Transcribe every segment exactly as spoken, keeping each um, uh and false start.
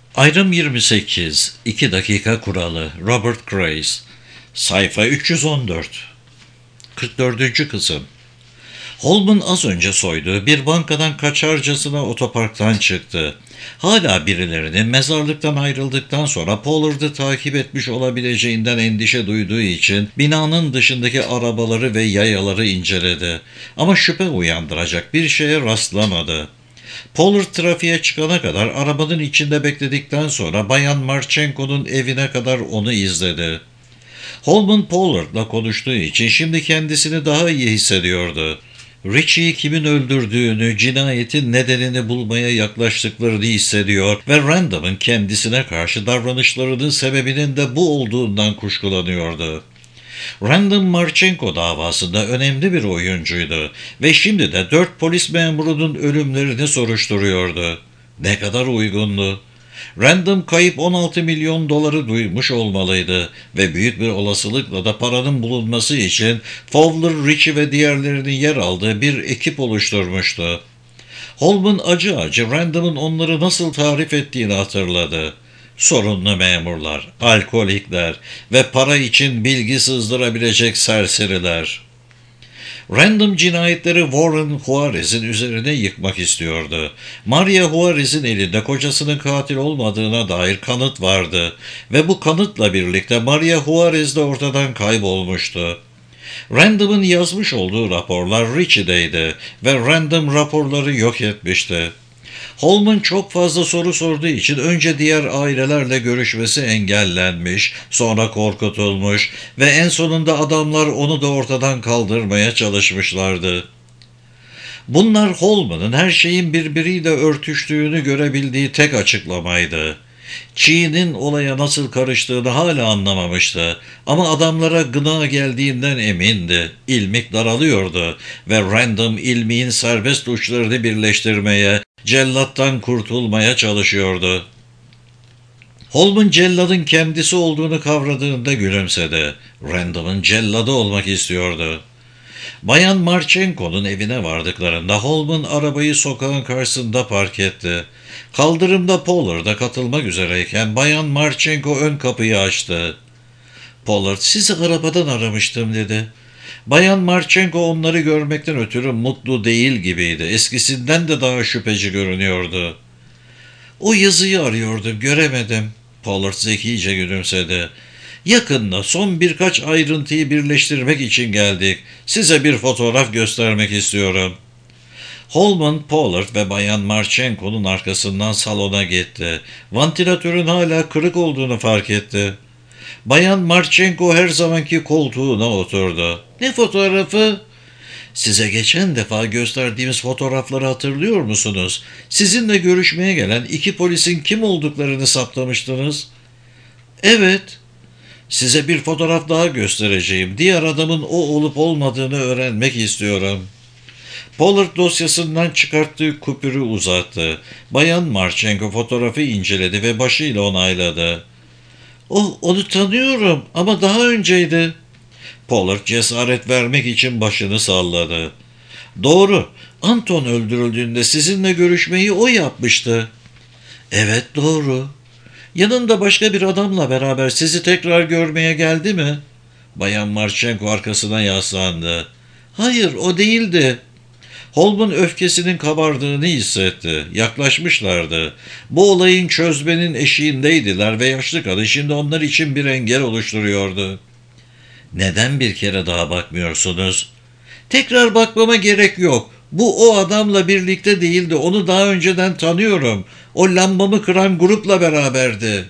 Ayrım yirmi sekiz. iki dakika kuralı. Robert Grace. Sayfa üç yüz on dört. kırk dördüncü kısım. Holman az önce soyduğu bir bankadan kaçarcasına otoparktan çıktı. Hala birilerinin mezarlıktan ayrıldıktan sonra Pollard'ı takip etmiş olabileceğinden endişe duyduğu için binanın dışındaki arabaları ve yayaları inceledi. Ama şüphe uyandıracak bir şeye rastlamadı. Pollard trafiğe çıkana kadar arabanın içinde bekledikten sonra Bayan Marchenko'nun evine kadar onu izledi. Holman Pollard'la konuştuğu için şimdi kendisini daha iyi hissediyordu. Richie'yi kimin öldürdüğünü, cinayetin nedenini bulmaya yaklaştıklarını hissediyor ve Randall'ın kendisine karşı davranışlarının sebebinin de bu olduğundan kuşkulanıyordu. Randall Marchenko davasında önemli bir oyuncuydu ve şimdi de dört polis memurunun ölümlerini soruşturuyordu. Ne kadar uygundu. Random kayıp on altı milyon doları duymuş olmalıydı ve büyük bir olasılıkla da paranın bulunması için Fowler, Richie ve diğerlerinin yer aldığı bir ekip oluşturmuştu. Holman acı acı Random'ın onları nasıl tarif ettiğini hatırladı. Sorunlu memurlar, alkolikler ve para için bilgi sızdırabilecek serseriler. Random cinayetleri Warren Juarez'in üzerine yıkmak istiyordu. Maria Juarez'in elinde kocasının katil olmadığına dair kanıt vardı ve bu kanıtla birlikte Maria Juarez de ortadan kaybolmuştu. Random'ın yazmış olduğu raporlar Richie'deydi ve Random raporları yok etmişti. Holman çok fazla soru sorduğu için önce diğer ailelerle görüşmesi engellenmiş, sonra korkutulmuş ve en sonunda adamlar onu da ortadan kaldırmaya çalışmışlardı. Bunlar Holman'ın her şeyin birbiriyle örtüştüğünü görebildiği tek açıklamaydı. Çiğ'nin olaya nasıl karıştığını hala anlamamıştı ama adamlara gına geldiğinden emindi. İlmik daralıyordu ve Random ilmiğin serbest uçlarını birleştirmeye, cellattan kurtulmaya çalışıyordu. Holman celladın kendisi olduğunu kavradığında gülümsedi. Random'ın celladı olmak istiyordu. Bayan Marchenko'nun evine vardıklarında Holman arabayı sokağın karşısında park etti. Kaldırımda Pollard'a katılmak üzereyken Bayan Marchenko ön kapıyı açtı. Pollard, sizi arabadan aramıştım dedi. Bayan Marchenko onları görmekten ötürü mutlu değil gibiydi. Eskisinden de daha şüpheci görünüyordu. O yazıyı arıyordum, göremedim. Pollard zekice gülümsedi. Yakında son birkaç ayrıntıyı birleştirmek için geldik. Size bir fotoğraf göstermek istiyorum. Holman, Pollard ve Bayan Marchenko'nun arkasından salona gitti. Vantilatörün hala kırık olduğunu fark etti. Bayan Marchenko her zamanki koltuğuna oturdu. Ne fotoğrafı? Size geçen defa gösterdiğimiz fotoğrafları hatırlıyor musunuz? Sizinle görüşmeye gelen iki polisin kim olduklarını saptamıştınız. Evet. Size bir fotoğraf daha göstereceğim. Diğer adamın o olup olmadığını öğrenmek istiyorum. Pollard dosyasından çıkarttığı kupürü uzattı. Bayan Marchenko fotoğrafı inceledi ve başıyla onayladı. Oh, onu tanıyorum ama daha önceydi. Pollard cesaret vermek için başını salladı. Doğru, Anton öldürüldüğünde sizinle görüşmeyi o yapmıştı. Evet, doğru. Yanında başka bir adamla beraber sizi tekrar görmeye geldi mi? Bayan Marchenko arkasına yaslandı. Hayır, o değildi. Holman öfkesinin kabardığını hissetti. Yaklaşmışlardı. Bu olayın çözmenin eşiğindeydiler ve yaşlı kadın şimdi onlar için bir engel oluşturuyordu. Neden bir kere daha bakmıyorsunuz? Tekrar bakmama gerek yok. Bu o adamla birlikte değildi. Onu daha önceden tanıyorum. O lambamı kıran grupla beraberdi.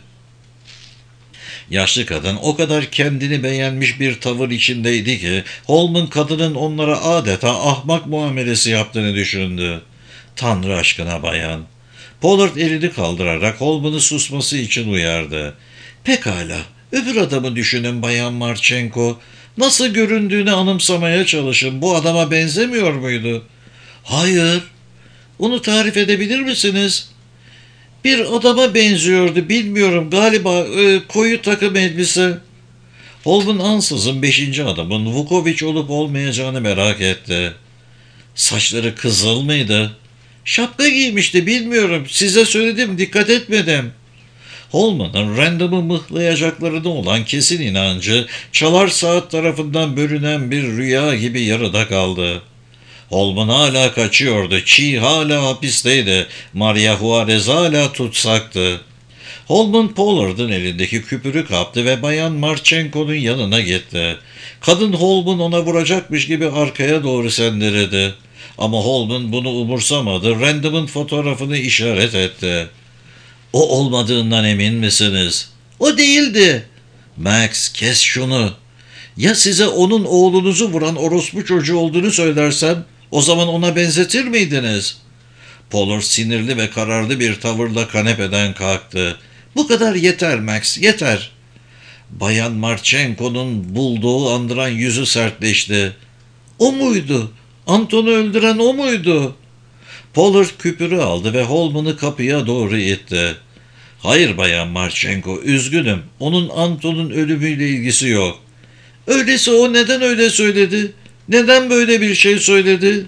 Yaşlı kadın o kadar kendini beğenmiş bir tavır içindeydi ki Holman kadının onlara adeta ahmak muamelesi yaptığını düşündü. Tanrı aşkına bayan. Pollard elini kaldırarak Holman'ı susması için uyardı. Pekala, öbür adamı düşünün Bayan Marchenko. Nasıl göründüğünü anımsamaya çalışın. Bu adama benzemiyor muydu? Hayır. Onu tarif edebilir misiniz? Bir adama benziyordu, bilmiyorum, galiba e, koyu takım elbise. Holman ansızın beşinci adamın Vukovic olup olmayacağını merak etti. Saçları kızıl mıydı? Şapka giymişti, bilmiyorum, size söyledim, dikkat etmedim. Holman'ın Randam'ı mıhlayacaklarına olan kesin inancı çalar saat tarafından bölünen bir rüya gibi yarıda kaldı. Holman hala kaçıyordu. Chi hala hapisteydi. Maria Juarez hala tutsaktı. Holman Pollard'ın elindeki küpürü kaptı ve Bayan Marchenko'nun yanına gitti. Kadın Holman ona vuracakmış gibi arkaya doğru sendeledi. Ama Holman bunu umursamadı. Randam'ın fotoğrafını işaret etti. O olmadığından emin misiniz? O değildi. Max, kes şunu. Ya size onun oğlunuzu vuran orospu çocuğu olduğunu söylersem, o zaman ona benzetir miydiniz? Pollard sinirli ve kararlı bir tavırla kanepeden kalktı. Bu kadar yeter Max, yeter. Bayan Marchenko'nun bulduğu andıran yüzü sertleşti. O muydu? Anton'u öldüren o muydu? Pollard küpürü aldı ve Holman'ı kapıya doğru itti. Hayır Bayan Marchenko, üzgünüm. Onun Anton'un ölümüyle ilgisi yok. Öyleyse o neden öyle söyledi? Neden böyle bir şey söyledi?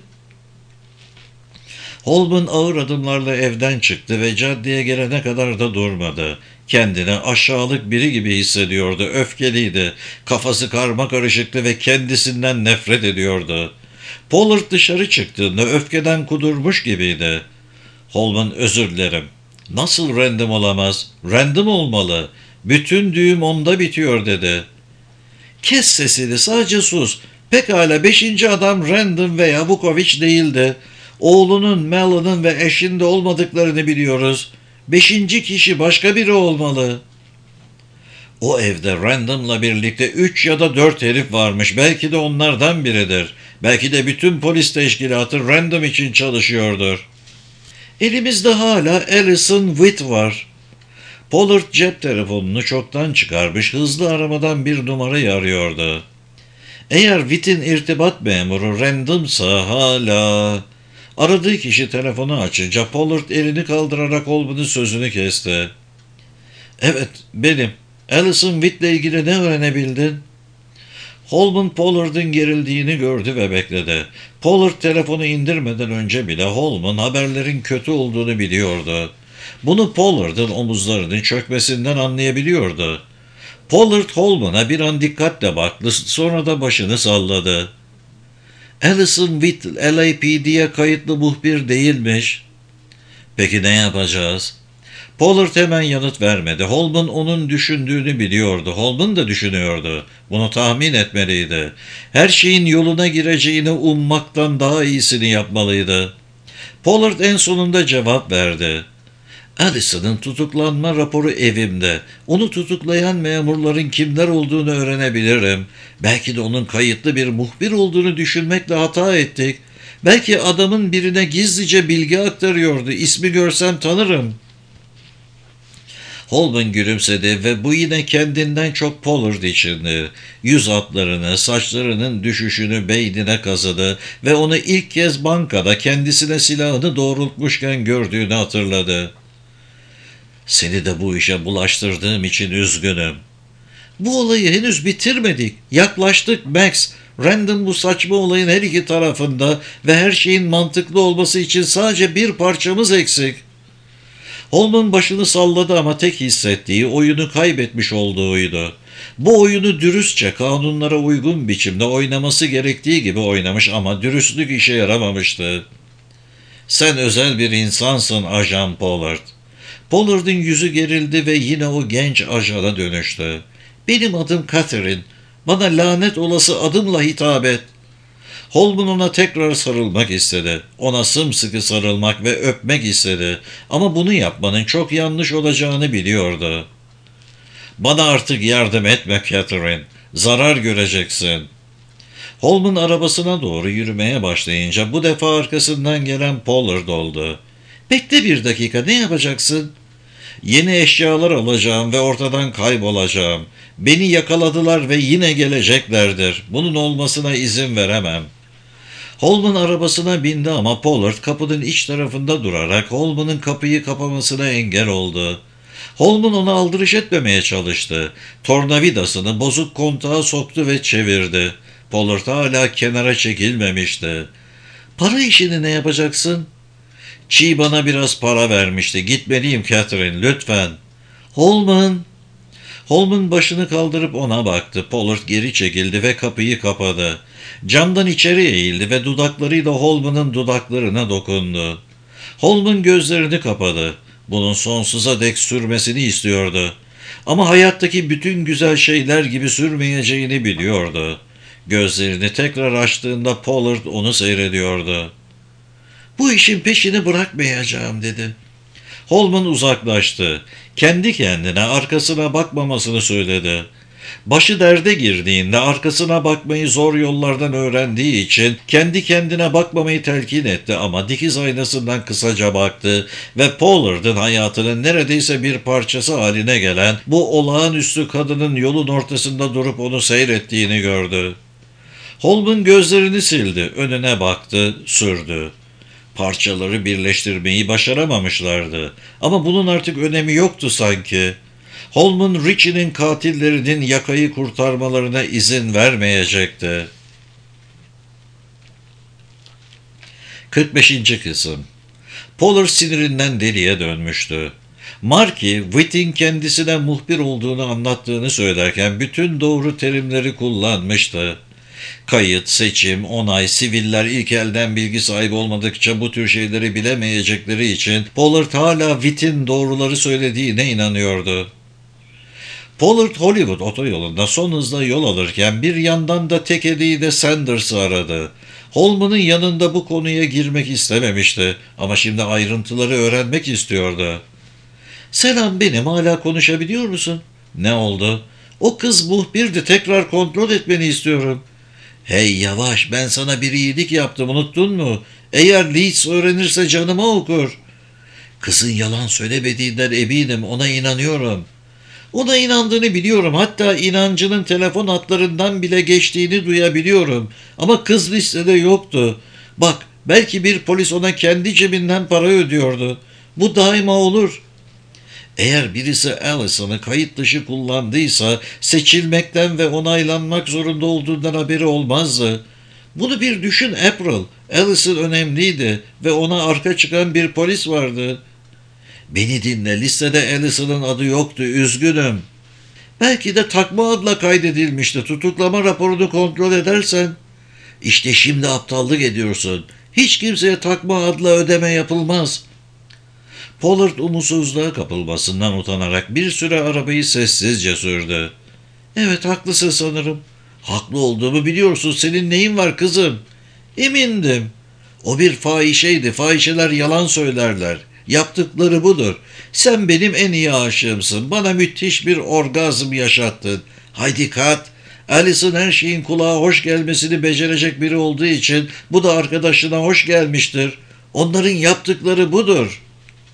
Holman ağır adımlarla evden çıktı ve caddeye gelene kadar da durmadı. Kendini aşağılık biri gibi hissediyordu, öfkeliydi. Kafası karmakarışıktı ve kendisinden nefret ediyordu. Pollard dışarı çıktığında öfkeden kudurmuş gibiydi. Holman, özür dilerim. Nasıl random olamaz? Random olmalı. Bütün düğüm onda bitiyor dedi. Kes sesini, sadece sus. Pekala, beşinci adam Random veya Vukovic değildi. Oğlunun, Melon'un ve eşinde olmadıklarını biliyoruz. Beşinci kişi başka biri olmalı. O evde Random'la birlikte üç ya da dört herif varmış. Belki de onlardan biridir. Belki de bütün polis teşkilatı Random için çalışıyordur. Elimizde hala Alison Witt var. Pollard cep telefonunu çoktan çıkarmış, hızlı aramadan bir numarayı arıyordu. Eğer Witt'in irtibat memuru Random'sa hala... Aradığı kişi telefonu açınca Pollard elini kaldırarak Holman'ın sözünü kesti. Evet, benim. Alison Witt'le ilgili ne öğrenebildin? Holman Pollard'ın gerildiğini gördü ve bekledi. Pollard telefonu indirmeden önce bile Holman haberlerin kötü olduğunu biliyordu. Bunu Pollard'ın omuzlarının çökmesinden anlayabiliyordu. Pollard Holman'a bir an dikkatle baktı, sonra da başını salladı. Alison Witt L A P D'ye kayıtlı muhbir değilmiş. Peki ne yapacağız? Pollard hemen yanıt vermedi. Holman onun düşündüğünü biliyordu. Holman da düşünüyordu. Bunu tahmin etmeliydi. Her şeyin yoluna gireceğini ummaktan daha iyisini yapmalıydı. Pollard en sonunda cevap verdi. Alison'ın tutuklanma raporu evimde. Onu tutuklayan memurların kimler olduğunu öğrenebilirim. Belki de onun kayıtlı bir muhbir olduğunu düşünmekle hata ettik. Belki adamın birine gizlice bilgi aktarıyordu. İsmi görsem tanırım. Holman gülümsedi ve bu yine kendinden çok Pollard içindi. Yüz hatlarını, saçlarının düşüşünü beynine kazıdı ve onu ilk kez bankada kendisine silahını doğrultmuşken gördüğünü hatırladı. Seni de bu işe bulaştırdığım için üzgünüm. Bu olayı henüz bitirmedik. Yaklaştık Max. Random bu saçma olayın her iki tarafında ve her şeyin mantıklı olması için sadece bir parçamız eksik. Holman başını salladı ama tek hissettiği oyunu kaybetmiş olduğuydu. Bu oyunu dürüstçe, kanunlara uygun biçimde oynaması gerektiği gibi oynamış ama dürüstlük işe yaramamıştı. Sen özel bir insansın Ajan Pollard. Pollard'ın yüzü gerildi ve yine o genç ajana dönüştü. Benim adım Catherine. Bana lanet olası adımla hitap et. Holman ona tekrar sarılmak istedi. Ona sımsıkı sarılmak ve öpmek istedi. Ama bunu yapmanın çok yanlış olacağını biliyordu. Bana artık yardım etme Catherine. Zarar göreceksin. Holman arabasına doğru yürümeye başlayınca bu defa arkasından gelen Pollard oldu. Bekle bir dakika, ne yapacaksın? Yeni eşyalar alacağım ve ortadan kaybolacağım. Beni yakaladılar ve yine geleceklerdir. Bunun olmasına izin veremem. Holman arabasına bindi ama Pollard kapının iç tarafında durarak Holman'ın kapıyı kapamasına engel oldu. Holman ona aldırış etmemeye çalıştı. Tornavidasını bozuk kontağa soktu ve çevirdi. Pollard hala kenara çekilmemişti. Para işini ne yapacaksın? Chi bana biraz para vermişti. Gitmeliyim Catherine, lütfen. Holman! Holman başını kaldırıp ona baktı. Pollard geri çekildi ve kapıyı kapadı. Camdan içeri eğildi ve dudaklarıyla Holman'ın dudaklarına dokundu. Holman gözlerini kapadı. Bunun sonsuza dek sürmesini istiyordu. Ama hayattaki bütün güzel şeyler gibi sürmeyeceğini biliyordu. Gözlerini tekrar açtığında Pollard onu seyrediyordu. "Bu işin peşini bırakmayacağım," dedi. Holman uzaklaştı. Kendi kendine arkasına bakmamasını söyledi. Başı derde girdiğinde arkasına bakmayı zor yollardan öğrendiği için kendi kendine bakmamayı telkin etti ama dikiz aynasından kısaca baktı ve Pollard'ın hayatının neredeyse bir parçası haline gelen bu olağanüstü kadının yolun ortasında durup onu seyrettiğini gördü. Holman gözlerini sildi, önüne baktı, sürdü. Parçaları birleştirmeyi başaramamışlardı. Ama bunun artık önemi yoktu sanki. Holman, Richie'nin katillerinin yakayı kurtarmalarına izin vermeyecekti. kırk beşinci Kısım. Pollard sinirinden deliye dönmüştü. Marky, Whit'in kendisine muhbir olduğunu anlattığını söylerken bütün doğru terimleri kullanmıştı. Kayıt, seçim, onay, siviller ilk elden bilgi sahibi olmadıkça bu tür şeyleri bilemeyecekleri için Pollard hala Whit'in doğruları söylediğine inanıyordu. Pollard Hollywood otoyolunda son hızla yol alırken bir yandan da tek eliyle Sanders'ı aradı. Holman'ın yanında bu konuya girmek istememişti ama şimdi ayrıntıları öğrenmek istiyordu. "Selam, benim, hala konuşabiliyor musun?" "Ne oldu?" "O kız muhbirdi, tekrar kontrol etmeni istiyorum." "Hey yavaş, ben sana bir iyilik yaptım, unuttun mu? Eğer Leeds öğrenirse canıma okur." "Kızın yalan söylemediğinden eminim, ona inanıyorum." "Ona inandığını biliyorum, hatta inancının telefon hatlarından bile geçtiğini duyabiliyorum. Ama kız listede yoktu. Bak, belki bir polis ona kendi cebinden para ödüyordu. Bu daima olur." Eğer birisi Allison'ı kayıt dışı kullandıysa seçilmekten ve onaylanmak zorunda olduğundan haberi olmazdı. Bunu bir düşün April. Allison önemliydi ve ona arka çıkan bir polis vardı. "Beni dinle, listede Allison'ın adı yoktu, üzgünüm." "Belki de takma adla kaydedilmişti. Tutuklama raporunu kontrol edersen." "İşte şimdi aptallık ediyorsun. Hiç kimseye takma adla ödeme yapılmaz." Pollard umutsuzluğa kapılmasından utanarak bir süre arabayı sessizce sürdü. "Evet, haklısın sanırım." "Haklı olduğumu biliyorsun. Senin neyin var kızım?" "Emindim." "O bir fahişeydi. Fahişeler yalan söylerler. Yaptıkları budur. Sen benim en iyi aşığımsın. Bana müthiş bir orgazm yaşattın. Haydi kat. Alison her şeyin kulağa hoş gelmesini becerecek biri olduğu için bu da arkadaşına hoş gelmiştir. Onların yaptıkları budur."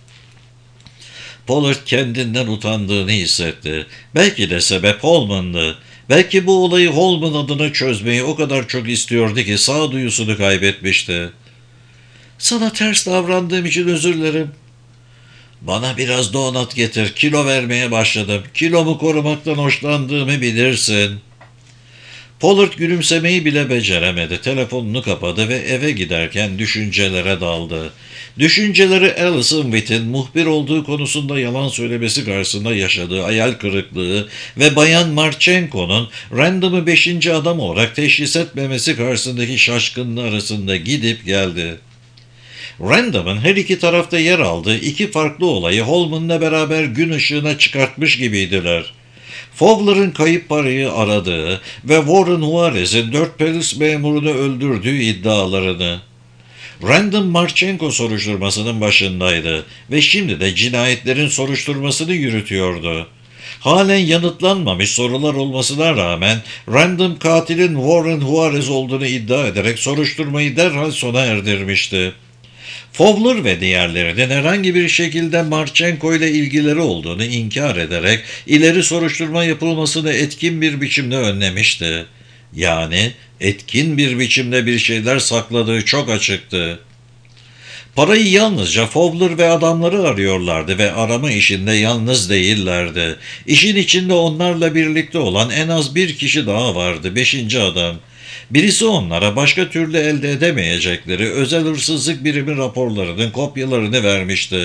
Pollard kendinden utandığını hissetti. Belki de sebep Holman'dı. Belki bu olayı Holman adına çözmeyi o kadar çok istiyordu ki sağduyusunu kaybetmişti. "Sana ters davrandığım için özür dilerim." "Bana biraz donat getir. Kilo vermeye başladım. Kilomu korumaktan hoşlandığımı bilirsin." Pollard gülümsemeyi bile beceremedi. Telefonunu kapadı ve eve giderken düşüncelere daldı. Düşünceleri Alison Whit'in muhbir olduğu konusunda yalan söylemesi karşısında yaşadığı hayal kırıklığı ve Bayan Marchenko'nun Random'ı beşinci adam olarak teşhis etmemesi karşısındaki şaşkınlığı arasında gidip geldi. Random'ın her iki tarafta yer aldığı iki farklı olayı Holman'la beraber gün ışığına çıkartmış gibiydiler. Fowler'ın kayıp parayı aradığı ve Warren Juarez'in dört polis memurunu öldürdüğü iddialarını. Random Marchenko soruşturmasının başındaydı ve şimdi de cinayetlerin soruşturmasını yürütüyordu. Halen yanıtlanmamış sorular olmasına rağmen Random katilin Warren Juarez olduğunu iddia ederek soruşturmayı derhal sona erdirmişti. Fowler ve diğerlerinin herhangi bir şekilde Marchenko ile ilgileri olduğunu inkar ederek ileri soruşturma yapılmasını etkin bir biçimde önlemişti. Yani etkin bir biçimde bir şeyler sakladığı çok açıktı. Parayı yalnızca Fowler ve adamları arıyorlardı ve arama işinde yalnız değillerdi. İşin içinde onlarla birlikte olan en az bir kişi daha vardı, beşinci adam. Birisi onlara başka türlü elde edemeyecekleri özel hırsızlık birimi raporlarının kopyalarını vermişti.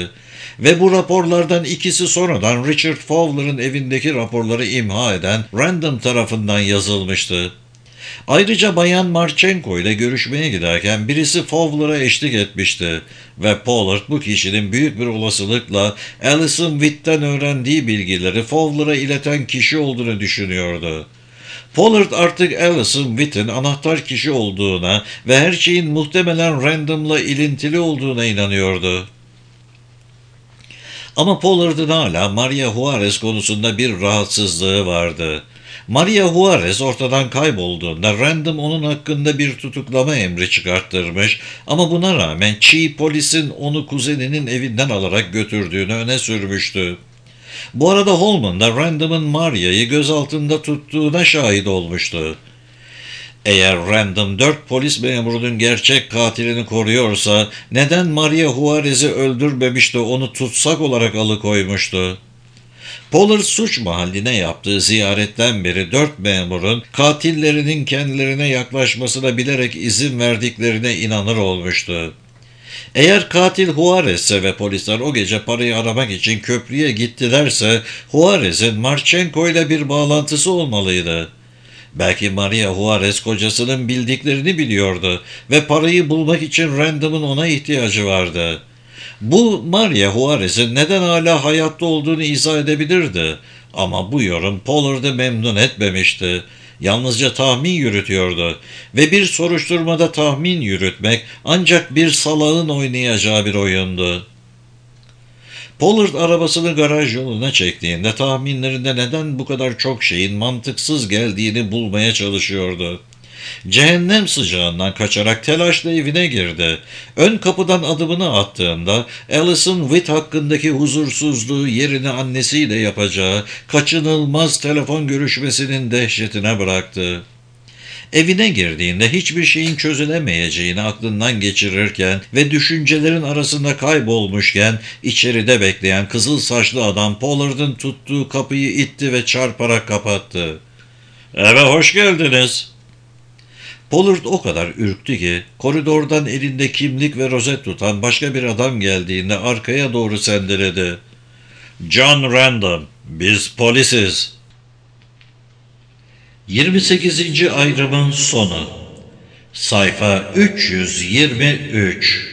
Ve bu raporlardan ikisi sonradan Richard Fowler'ın evindeki raporları imha eden Random tarafından yazılmıştı. Ayrıca Bayan Marchenko ile görüşmeye giderken birisi Fowler'a eşlik etmişti ve Pollard bu kişinin büyük bir olasılıkla Alison Witt'ten öğrendiği bilgileri Fowler'a ileten kişi olduğunu düşünüyordu. Pollard artık Alison Witt'in anahtar kişi olduğuna ve her şeyin muhtemelen Random'la ilintili olduğuna inanıyordu. Ama Pollard'ın hala Maria Juarez konusunda bir rahatsızlığı vardı. Maria Juarez ortadan kaybolduğunda Random onun hakkında bir tutuklama emri çıkarttırmış ama buna rağmen Chi polisin onu kuzeninin evinden alarak götürdüğünü öne sürmüştü. Bu arada Holman da Random'ın Maria'yı gözaltında tuttuğuna şahit olmuştu. Eğer Random dört polis memurunun gerçek katilini koruyorsa neden Maria Juarez'i öldürmemiş de onu tutsak olarak alıkoymuştu? Pollard suç mahalline yaptığı ziyaretten beri dört memurun katillerinin kendilerine yaklaşmasına bilerek izin verdiklerine inanır olmuştu. Eğer katil Juarez'se ve polisler o gece parayı aramak için köprüye gittilerse Juarez'in Marchenko ile bir bağlantısı olmalıydı. Belki Maria Juarez kocasının bildiklerini biliyordu ve parayı bulmak için Random'ın ona ihtiyacı vardı. Bu Maria Juarez'in neden hala hayatta olduğunu izah edebilirdi. Ama bu yorum Pollard'ı memnun etmemişti. Yalnızca tahmin yürütüyordu ve bir soruşturmada tahmin yürütmek ancak bir salağın oynayacağı bir oyundu. Pollard arabasını garaj yoluna çektiğinde tahminlerinde neden bu kadar çok şeyin mantıksız geldiğini bulmaya çalışıyordu. Cehennem sıcağından kaçarak telaşla evine girdi. Ön kapıdan adımını attığında Alison Witt hakkındaki huzursuzluğu yerini annesiyle yapacağı kaçınılmaz telefon görüşmesinin dehşetine bıraktı. Evine girdiğinde hiçbir şeyin çözülemeyeceğini aklından geçirirken ve düşüncelerin arasında kaybolmuşken içeride bekleyen kızıl saçlı adam Pollard'ın tuttuğu kapıyı itti ve çarparak kapattı. "Eve hoş geldiniz." Pollard o kadar ürktü ki koridordan elinde kimlik ve rozet tutan başka bir adam geldiğinde arkaya doğru sendeledi. "John Random, biz polisiz." yirmi sekizinci ayrımın sonu. Sayfa üç yüz yirmi üç.